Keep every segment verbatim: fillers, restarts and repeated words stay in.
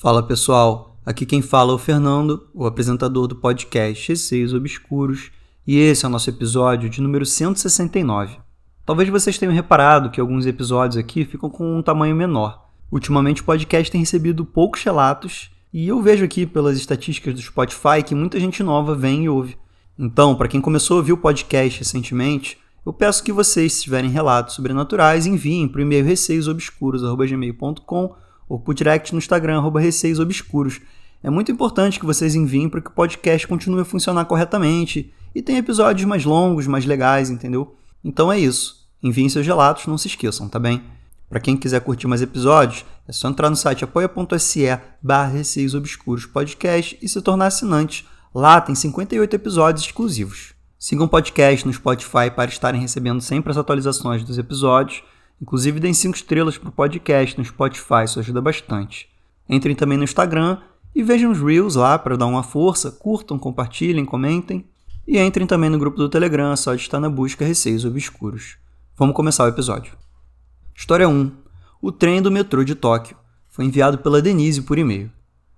Fala pessoal, aqui quem fala é o Fernando, o apresentador do podcast Receios Obscuros, e esse é o nosso episódio de número cento e sessenta e nove. Talvez vocês tenham reparado que alguns episódios aqui ficam com um tamanho menor. Ultimamente o podcast tem recebido poucos relatos e eu vejo aqui pelas estatísticas do Spotify que muita gente nova vem e ouve. Então, para quem começou a ouvir o podcast recentemente, eu peço que vocês, se tiverem relatos sobrenaturais, enviem para o e-mail receiosobscuros arroba gmail ponto com ou por direct no Instagram, arroba receiosobscuros. É muito importante que vocês enviem para que o podcast continue a funcionar corretamente e tenha episódios mais longos, mais legais, entendeu? Então é isso. Enviem seus relatos, não se esqueçam, tá bem? Para quem quiser curtir mais episódios, é só entrar no site apoia.se barra receiosobscuros podcast e se tornar assinante. Lá tem cinquenta e oito episódios exclusivos. Sigam o podcast no Spotify para estarem recebendo sempre as atualizações dos episódios. Inclusive, deem cinco estrelas para o podcast no Spotify, isso ajuda bastante. Entrem também no Instagram e vejam os Reels lá para dar uma força, curtam, compartilhem, comentem. E entrem também no grupo do Telegram, é só de estar na busca Receios Obscuros. Vamos começar o episódio. História um. O trem do metrô de Tóquio. Foi enviado pela Denise por e-mail.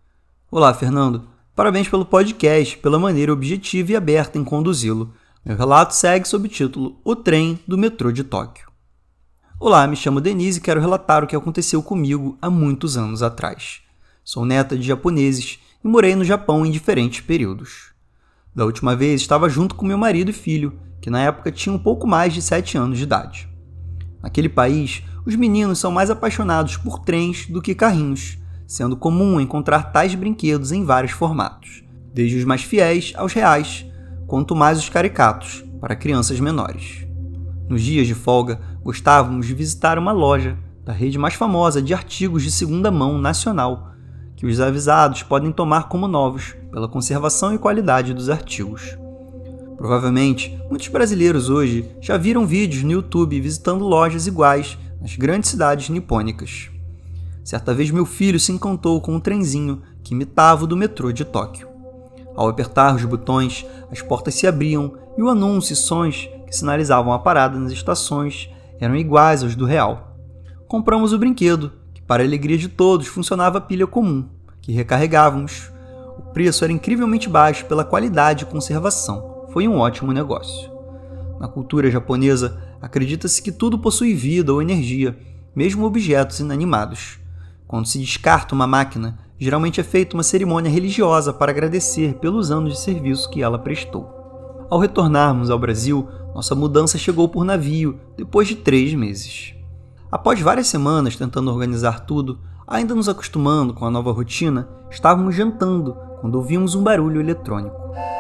Olá, Fernando. Parabéns pelo podcast, pela maneira objetiva e aberta em conduzi-lo. Meu relato segue sob o título O Trem do Metrô de Tóquio. Olá, me chamo Denise e quero relatar o que aconteceu comigo há muitos anos atrás. Sou neta de japoneses e morei no Japão em diferentes períodos. Da última vez estava junto com meu marido e filho, que na época tinham um pouco mais de sete anos de idade. Naquele país, os meninos são mais apaixonados por trens do que carrinhos, sendo comum encontrar tais brinquedos em vários formatos, desde os mais fiéis aos reais, quanto mais os caricatos, para crianças menores. Nos dias de folga, gostávamos de visitar uma loja da rede mais famosa de artigos de segunda mão nacional, que os avisados podem tomar como novos, pela conservação e qualidade dos artigos. Provavelmente, muitos brasileiros hoje já viram vídeos no YouTube visitando lojas iguais nas grandes cidades nipônicas. Certa vez meu filho se encantou com um trenzinho que imitava o do metrô de Tóquio. Ao apertar os botões, as portas se abriam e o anúncio e sons que sinalizavam a parada nas estações eram iguais aos do real. Compramos o brinquedo, que para a alegria de todos funcionava a pilha comum, que recarregávamos. O preço era incrivelmente baixo pela qualidade e conservação. Foi um ótimo negócio. Na cultura japonesa, acredita-se que tudo possui vida ou energia, mesmo objetos inanimados. Quando se descarta uma máquina, geralmente é feita uma cerimônia religiosa para agradecer pelos anos de serviço que ela prestou. Ao retornarmos ao Brasil, nossa mudança chegou por navio, depois de três meses. Após várias semanas tentando organizar tudo, ainda nos acostumando com a nova rotina, estávamos jantando quando ouvimos um barulho eletrônico.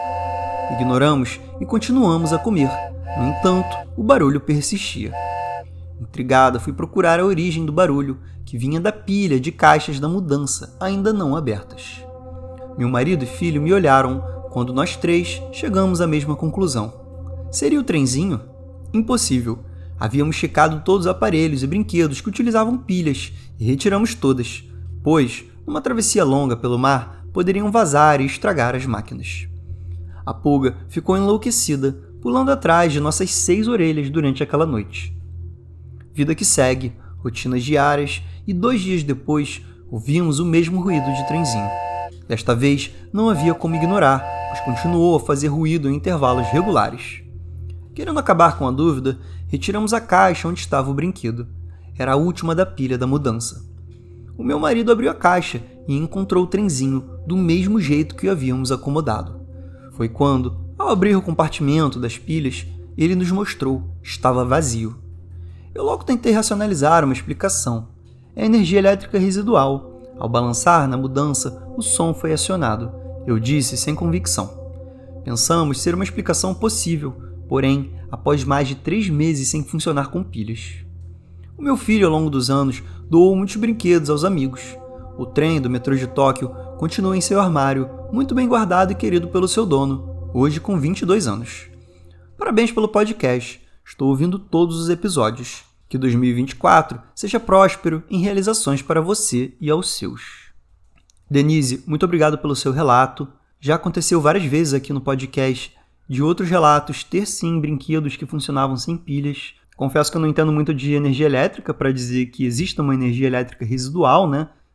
Ignoramos e continuamos a comer. No entanto, o barulho persistia. Intrigada, fui procurar a origem do barulho, que vinha da pilha de caixas da mudança, ainda não abertas. Meu marido e filho me olharam quando nós três chegamos à mesma conclusão. Seria o trenzinho? Impossível. Havíamos checado todos os aparelhos e brinquedos que utilizavam pilhas e retiramos todas, pois, numa travessia longa pelo mar, poderiam vazar e estragar as máquinas. A pulga ficou enlouquecida, pulando atrás de nossas seis orelhas durante aquela noite. Vida que segue, rotinas diárias, e dois dias depois, ouvimos o mesmo ruído de trenzinho. Desta vez, não havia como ignorar, pois continuou a fazer ruído em intervalos regulares. Querendo acabar com a dúvida, retiramos a caixa onde estava o brinquedo. Era a última da pilha da mudança. O meu marido abriu a caixa e encontrou o trenzinho do mesmo jeito que o havíamos acomodado. Foi quando, ao abrir o compartimento das pilhas, ele nos mostrou que estava vazio. Eu logo tentei racionalizar uma explicação. É energia elétrica residual. Ao balançar na mudança, o som foi acionado. Eu disse sem convicção. Pensamos ser uma explicação possível, porém, após mais de três meses sem funcionar com pilhas. O meu filho, ao longo dos anos, doou muitos brinquedos aos amigos. O trem do metrô de Tóquio continua em seu armário, muito bem guardado e querido pelo seu dono, hoje com vinte e dois anos. Parabéns pelo podcast. Estou ouvindo todos os episódios. Que dois mil e vinte e quatro seja próspero em realizações para você e aos seus. Denise, muito obrigado pelo seu relato. Já aconteceu várias vezes aqui no podcast de outros relatos ter sim brinquedos que funcionavam sem pilhas. Confesso que eu não entendo muito de energia elétrica para dizer que exista uma energia elétrica residual, né?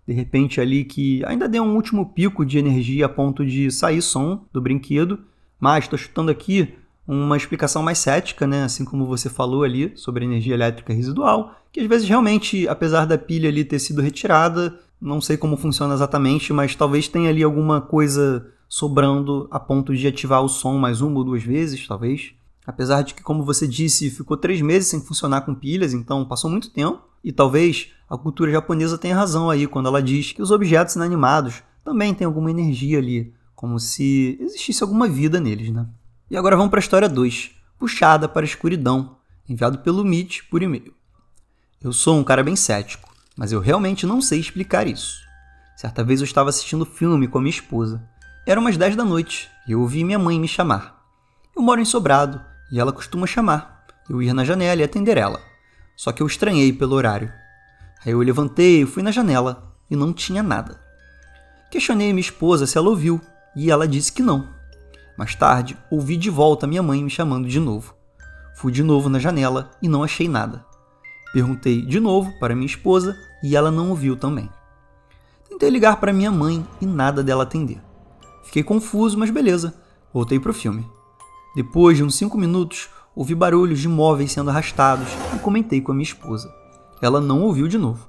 de repente ali que ainda deu um último pico de energia a ponto de sair som do brinquedo, mas estou chutando aqui uma explicação mais cética, né? Assim como você falou ali sobre energia elétrica residual, que às vezes realmente, apesar da pilha ali ter sido retirada, não sei como funciona exatamente, mas talvez tenha ali alguma coisa sobrando a ponto de ativar o som mais uma ou duas vezes, talvez. Apesar de que, como você disse, ficou três meses sem funcionar com pilhas, então passou muito tempo. E talvez a cultura japonesa tenha razão aí quando ela diz que os objetos inanimados também têm alguma energia ali, como se existisse alguma vida neles, né? E agora vamos para a história dois, Puxada para a Escuridão, enviado pelo Mitch por e-mail. Eu sou um cara bem cético, mas eu realmente não sei explicar isso. Certa vez eu estava assistindo filme com a minha esposa. Eram umas dez da noite e eu ouvi minha mãe me chamar. Eu moro em Sobrado e ela costuma chamar. Eu ia na janela e atender ela. Só que eu estranhei pelo horário. Aí eu levantei e fui na janela e não tinha nada. Questionei minha esposa se ela ouviu e ela disse que não. Mais tarde, ouvi de volta minha mãe me chamando de novo. Fui de novo na janela e não achei nada. Perguntei de novo para minha esposa e ela não ouviu também. Tentei ligar para minha mãe e nada dela atender. Fiquei confuso, mas beleza. Voltei pro filme. Depois de uns cinco minutos, ouvi barulhos de móveis sendo arrastados e comentei com a minha esposa. Ela não ouviu de novo.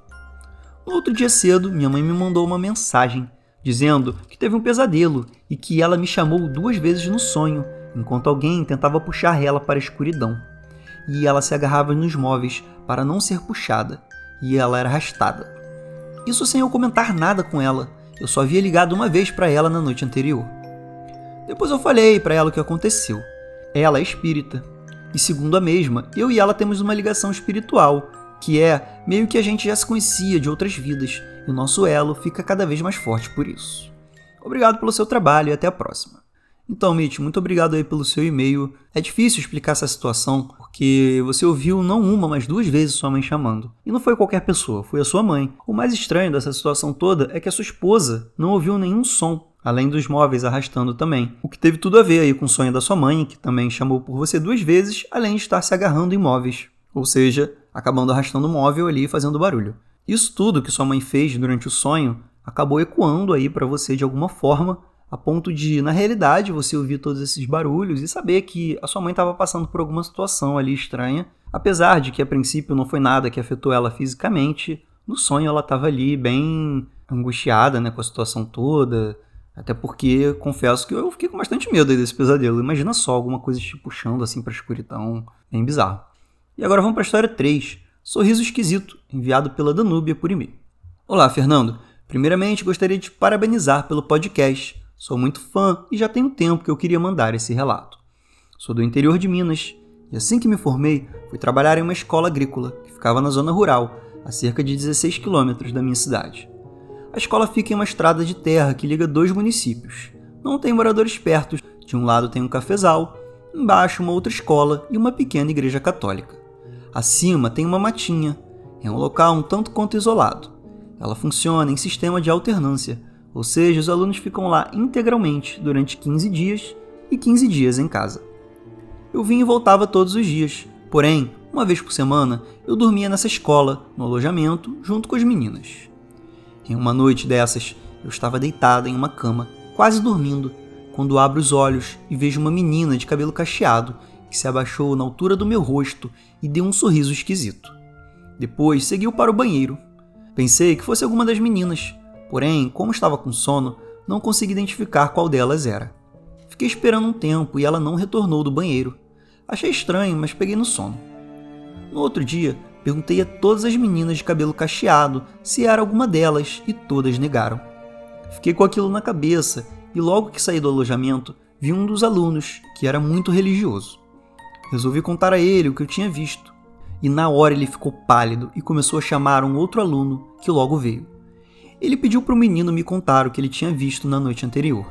No outro dia cedo, minha mãe me mandou uma mensagem dizendo que teve um pesadelo e que ela me chamou duas vezes no sonho, enquanto alguém tentava puxar ela para a escuridão. E ela se agarrava nos móveis para não ser puxada, e ela era arrastada. Isso sem eu comentar nada com ela, eu só havia ligado uma vez para ela na noite anterior. Depois eu falei para ela o que aconteceu. Ela é espírita, e segundo a mesma, eu e ela temos uma ligação espiritual, que é meio que a gente já se conhecia de outras vidas, e o nosso elo fica cada vez mais forte por isso. Obrigado pelo seu trabalho e até a próxima. Então, Mitch, muito obrigado aí pelo seu e-mail. É difícil explicar essa situação, porque você ouviu não uma, mas duas vezes sua mãe chamando. E não foi qualquer pessoa, foi a sua mãe. O mais estranho dessa situação toda é que a sua esposa não ouviu nenhum som, além dos móveis arrastando também. O que teve tudo a ver aí com o sonho da sua mãe, que também chamou por você duas vezes, além de estar se agarrando em móveis. Ou seja, acabando arrastando o móvel ali e fazendo barulho. Isso tudo que sua mãe fez durante o sonho acabou ecoando aí para você de alguma forma, a ponto de, na realidade, você ouvir todos esses barulhos e saber que a sua mãe estava passando por alguma situação ali estranha, apesar de que a princípio não foi nada que afetou ela fisicamente. No sonho ela estava ali bem angustiada, né, com a situação toda, até porque, confesso que eu fiquei com bastante medo aí desse pesadelo. Imagina só, alguma coisa te puxando assim para a escuridão, bem bizarro. E agora vamos para a história três, Sorriso Esquisito, enviado pela Danúbia por e-mail. Olá, Fernando. Primeiramente, gostaria de te parabenizar pelo podcast. Sou muito fã e já tem um tempo que eu queria mandar esse relato. Sou do interior de Minas e assim que me formei, fui trabalhar em uma escola agrícola que ficava na zona rural, a cerca de dezesseis quilômetros da minha cidade. A escola fica em uma estrada de terra que liga dois municípios. Não tem moradores perto, de um lado tem um cafezal, embaixo uma outra escola e uma pequena igreja católica. Acima tem uma matinha, é um local um tanto quanto isolado. Ela funciona em sistema de alternância, ou seja, os alunos ficam lá integralmente durante quinze dias e quinze dias em casa. Eu vinha e voltava todos os dias, porém, uma vez por semana, eu dormia nessa escola, no alojamento, junto com as meninas. Em uma noite dessas, eu estava deitada em uma cama, quase dormindo, quando abro os olhos e vejo uma menina de cabelo cacheado que se abaixou na altura do meu rosto e deu um sorriso esquisito. Depois seguiu para o banheiro. Pensei que fosse alguma das meninas, porém, como estava com sono, não consegui identificar qual delas era. Fiquei esperando um tempo e ela não retornou do banheiro. Achei estranho, mas peguei no sono. No outro dia, perguntei a todas as meninas de cabelo cacheado se era alguma delas e todas negaram. Fiquei com aquilo na cabeça e logo que saí do alojamento, vi um dos alunos, que era muito religioso. Resolvi contar a ele o que eu tinha visto. E na hora ele ficou pálido e começou a chamar um outro aluno, que logo veio. Ele pediu para o menino me contar o que ele tinha visto na noite anterior.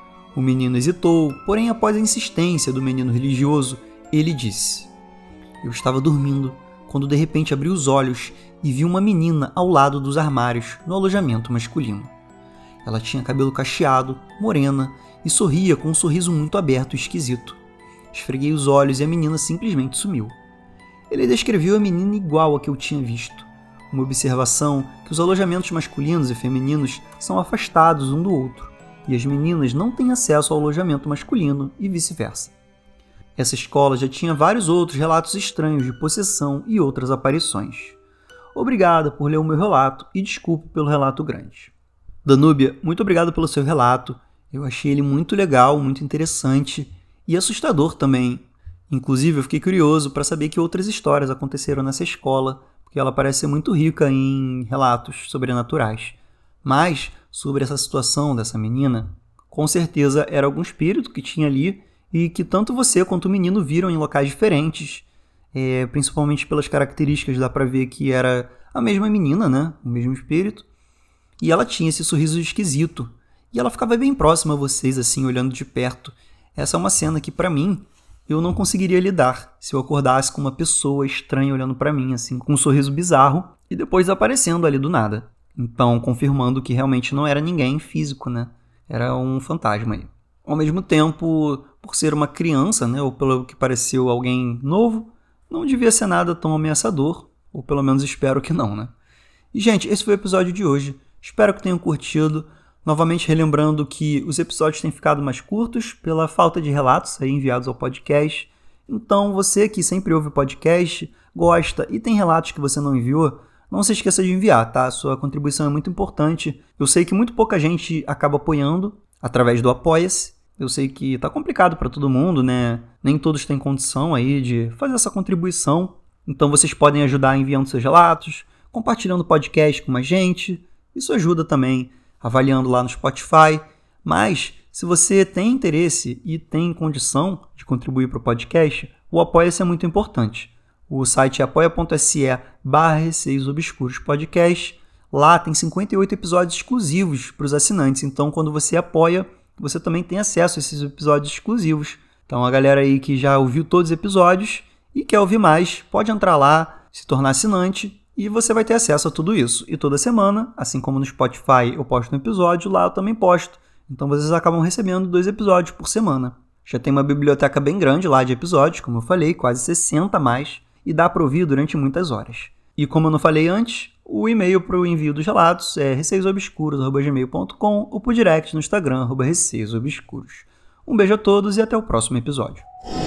O menino hesitou, porém após a insistência do menino religioso, ele disse: Eu estava dormindo, quando de repente abri os olhos e vi uma menina ao lado dos armários no alojamento masculino. Ela tinha cabelo cacheado, morena, e sorria com um sorriso muito aberto e esquisito. Esfreguei os olhos e a menina simplesmente sumiu. Ele descreveu a menina igual a que eu tinha visto. uma observação que os alojamentos masculinos e femininos são afastados um do outro, e as meninas não têm acesso ao alojamento masculino e vice-versa. Essa escola já tinha vários outros relatos estranhos de possessão e outras aparições. Obrigada por ler o meu relato e desculpe pelo relato grande. Danúbia, muito obrigado pelo seu relato. Eu achei ele muito legal, muito interessante e assustador também. Inclusive, eu fiquei curioso para saber que outras histórias aconteceram nessa escola, porque ela parece ser muito rica em relatos sobrenaturais. Mas, sobre essa situação dessa menina, com certeza era algum espírito que tinha ali e que tanto você quanto o menino viram em locais diferentes, é, principalmente pelas características, dá pra ver que era a mesma menina, né? O mesmo espírito. E ela tinha esse sorriso esquisito. E ela ficava bem próxima a vocês, assim, olhando de perto. Essa é uma cena que, pra mim, eu não conseguiria lidar se eu acordasse com uma pessoa estranha olhando pra mim, assim, com um sorriso bizarro e depois desaparecendo ali do nada. Então, confirmando que realmente não era ninguém físico, né? Era um fantasma aí. Ao mesmo tempo, por ser uma criança, né, ou pelo que pareceu alguém novo, não devia ser nada tão ameaçador, ou pelo menos espero que não, né? E, gente, esse foi o episódio de hoje. Espero que tenham curtido. Novamente relembrando que os episódios têm ficado mais curtos pela falta de relatos aí enviados ao podcast. Então, você que sempre ouve o podcast, gosta e tem relatos que você não enviou, não se esqueça de enviar, tá? Sua contribuição é muito importante. Eu sei que muito pouca gente acaba apoiando através do Apoia-se. Eu sei que tá complicado para todo mundo, né? Nem todos têm condição aí de fazer essa contribuição. Então vocês podem ajudar enviando seus relatos, compartilhando o podcast com mais gente. Isso ajuda também avaliando lá no Spotify. Mas se você tem interesse e tem condição de contribuir para o podcast, o Apoia-se é muito importante. O site é apoia.se barra Receios Obscuros Podcast. Lá tem cinquenta e oito episódios exclusivos para os assinantes. Então, quando você apoia, você também tem acesso a esses episódios exclusivos. Então, a galera aí que já ouviu todos os episódios e quer ouvir mais, pode entrar lá, se tornar assinante e você vai ter acesso a tudo isso. E toda semana, assim como no Spotify eu posto um episódio, lá eu também posto. Então, vocês acabam recebendo dois episódios por semana. Já tem uma biblioteca bem grande lá de episódios, como eu falei, quase sessenta a mais, e dá para ouvir durante muitas horas. E como eu não falei antes, o e-mail para o envio dos relatos é receiosobscuros arroba gmail ponto com ou por direct no Instagram, arroba receiosobscuros. Um beijo a todos e até o próximo episódio.